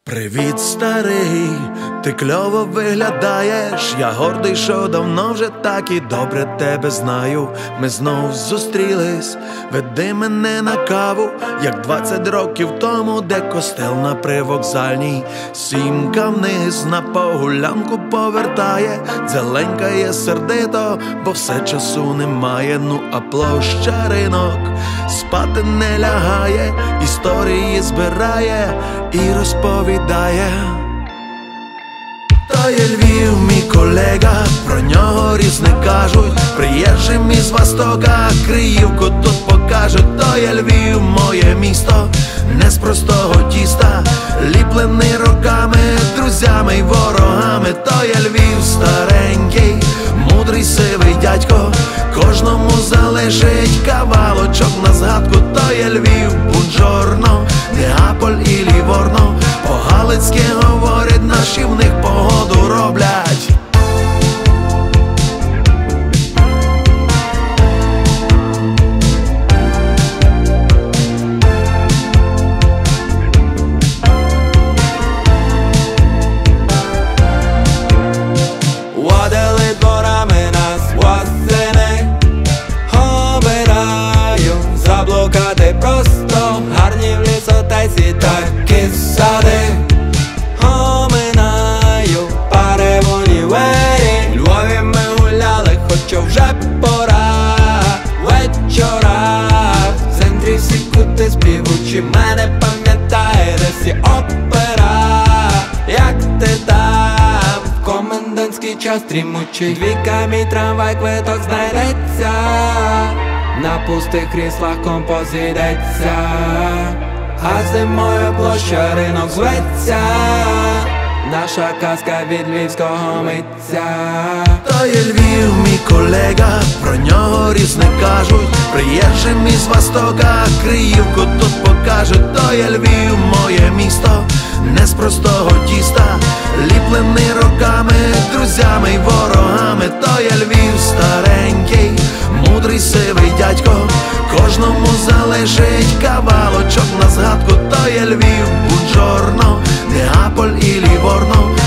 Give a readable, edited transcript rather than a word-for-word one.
Привіт, старий, ти кльово виглядаєш. Я гордий, що давно вже так і добре тебе знаю. Ми знов зустрілись, веди мене на каву, як 20 років тому, де костел на привокзальній. Сімка вниз на погулянку повертає, дзеленькає сердито, бо все часу немає. Ну а площа ринок спати не лягає, історії збирає і розповідає. То є Львів, мій колега, про нього різне кажуть. Приїжджим із Востока, Криївку тут покажуть. То є Львів, моє місто, не з простого тіста, ліплений роками, друзями й ворогами. То є Львів старенький, мудрий сивий дядько, кожному залежить кавалочок на згадку. То є Львів, бунджорно, Неаполь і Ліворно, по-галицьки говорять, наші в них погоду роблять. Водили дворами нас восени, обираю заблукати просто, гарні в лісотесі такі сади. Оминаю пари в універі, в Львові ми гуляли, хоча вже пора. Вечора в центрі всі кути співучі, мене пам'ятає десь і опера. Як ти там, в комендантський час дрімучий, двійка, мій трамвай, квиток знайдеться, на пустих кріслах композ йдеться, а зимою площа ринок зветься, наша казка від львівського митця. То є Львів, мій колега, про нього різне кажуть. Приїжджим із Востока, Криївку тут покажуть. То є Львів, моє місто, не з простого тіста, ліплений роками, друзями й ворогами. То є Львів старенький, мудрий сивий дядько, кожному залежить кавалочок на згадку. То є Львів, бунджорно, Неаполь і Ліворно,